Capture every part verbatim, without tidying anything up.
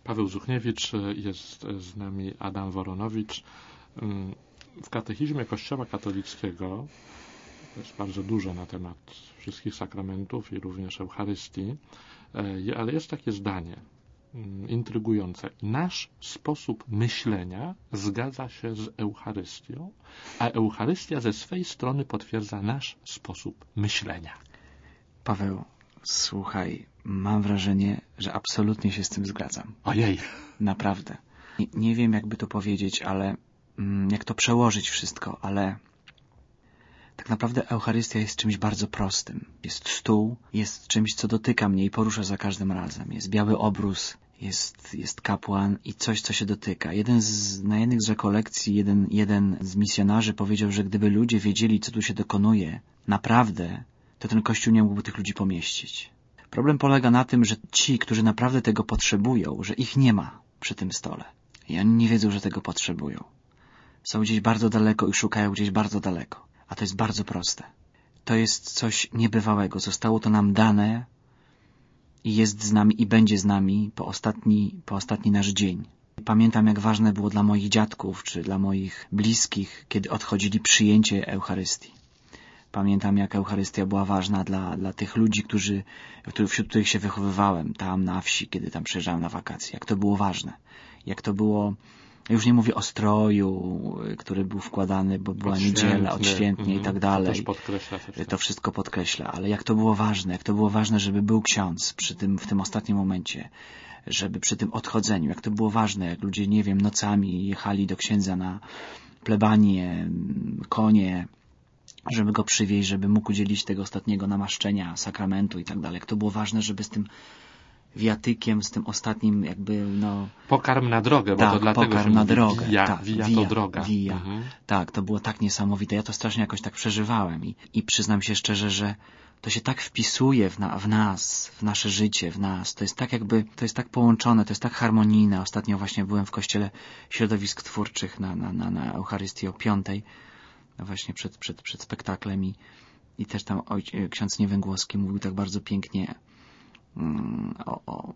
Paweł Zuchniewicz, jest z nami Adam Woronowicz. W katechizmie Kościoła katolickiego, to jest bardzo dużo na temat wszystkich sakramentów i również Eucharystii, ale jest takie zdanie intrygujące. Nasz sposób myślenia zgadza się z Eucharystią, a Eucharystia ze swej strony potwierdza nasz sposób myślenia. Paweł, słuchaj, mam wrażenie, że absolutnie się z tym zgadzam. Ojej. Naprawdę. Nie, nie wiem, jakby to powiedzieć, ale mm, jak to przełożyć wszystko, ale tak naprawdę Eucharystia jest czymś bardzo prostym. Jest stół, jest czymś, co dotyka mnie i porusza za każdym razem. Jest biały obrus, jest, jest kapłan i coś, co się dotyka. Jeden z, na jednych z rekolekcji jeden, jeden z misjonarzy powiedział, że gdyby ludzie wiedzieli, co tu się dokonuje, naprawdę, to ten Kościół nie mógłby tych ludzi pomieścić. Problem polega na tym, że ci, którzy naprawdę tego potrzebują, że ich nie ma przy tym stole. I oni nie wiedzą, że tego potrzebują. Są gdzieś bardzo daleko i szukają gdzieś bardzo daleko. A to jest bardzo proste. To jest coś niebywałego. Zostało to nam dane i jest z nami i będzie z nami po ostatni, po ostatni nasz dzień. Pamiętam, jak ważne było dla moich dziadków czy dla moich bliskich, kiedy odchodzili przyjęcie Eucharystii. Pamiętam, jak Eucharystia była ważna dla, dla tych ludzi, którzy, wśród których się wychowywałem tam na wsi, kiedy tam przyjeżdżałem na wakacje. Jak to było ważne. Jak to było, już nie mówię o stroju, który był wkładany, bo była niedziela, odświętnie mm, i tak dalej. To też podkreśla. Też to wszystko podkreśla, ale jak to było ważne, jak to było ważne, żeby był ksiądz przy tym, w tym ostatnim momencie, żeby przy tym odchodzeniu, jak to było ważne, jak ludzie, nie wiem, nocami jechali do księdza na plebanię, konie, żeby go przywieźć, żeby mógł udzielić tego ostatniego namaszczenia, sakramentu i tak dalej. Jak to było ważne, żeby z tym wiatykiem, z tym ostatnim jakby, no... Pokarm na drogę, tak, bo to dlatego pokarm się na mówi drogę. Via, tak, via, via to droga. Via. Mhm. Tak, to było tak niesamowite. Ja to strasznie jakoś tak przeżywałem i, i przyznam się szczerze, że to się tak wpisuje w, na, w nas, w nasze życie, w nas. To jest tak jakby, to jest tak połączone, to jest tak harmonijne. Ostatnio właśnie byłem w Kościele Środowisk Twórczych na, na, na, na Eucharystii o piątej, właśnie przed, przed, przed spektaklem i, i też tam ojc, ksiądz Niewęgłowski mówił tak bardzo pięknie mm, o, o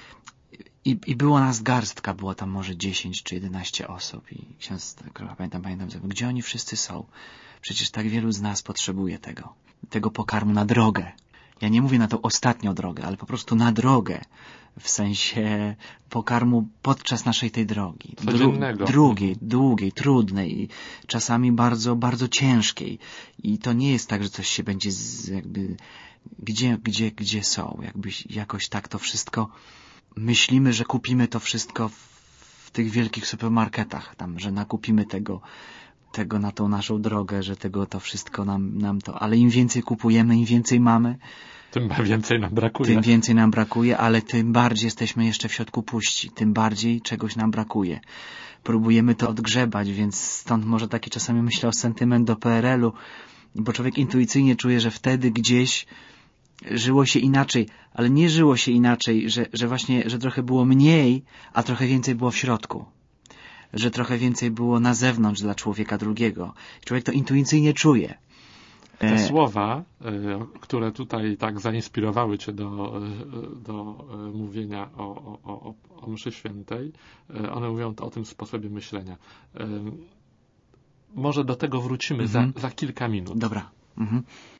i, i było nas garstka, było tam może dziesięć czy jedenaście osób i ksiądz, pamiętam, pamiętam, gdzie oni wszyscy są? Przecież tak wielu z nas potrzebuje tego, tego pokarmu na drogę. Ja nie mówię na tą ostatnią drogę, ale po prostu na drogę, w sensie pokarmu podczas naszej tej drogi. Codziennego. Dru- drugiej, długiej, trudnej, czasami bardzo, bardzo ciężkiej. I to nie jest tak, że coś się będzie z, jakby, gdzie, gdzie, gdzie są, jakby jakoś tak to wszystko. Myślimy, że kupimy to wszystko w tych wielkich supermarketach, tam, że nakupimy tego, tego na tą naszą drogę, że tego to wszystko nam, nam to, ale im więcej kupujemy, im więcej mamy, tym więcej nam brakuje. Tym więcej nam brakuje, ale tym bardziej jesteśmy jeszcze w środku puści, tym bardziej czegoś nam brakuje. Próbujemy to odgrzebać, więc stąd może taki czasami myślę o sentyment do P R L-u, bo człowiek intuicyjnie czuje, że wtedy gdzieś żyło się inaczej, ale nie żyło się inaczej, że, że właśnie, że trochę było mniej, a trochę więcej było w środku. Że trochę więcej było na zewnątrz dla człowieka drugiego. Człowiek to intuicyjnie czuje. Te e... słowa, które tutaj tak zainspirowały Cię do, do mówienia o, o, o, o mszy świętej, one mówią o tym sposobie myślenia. Może do tego wrócimy mhm. za, za kilka minut. Dobra. Mhm.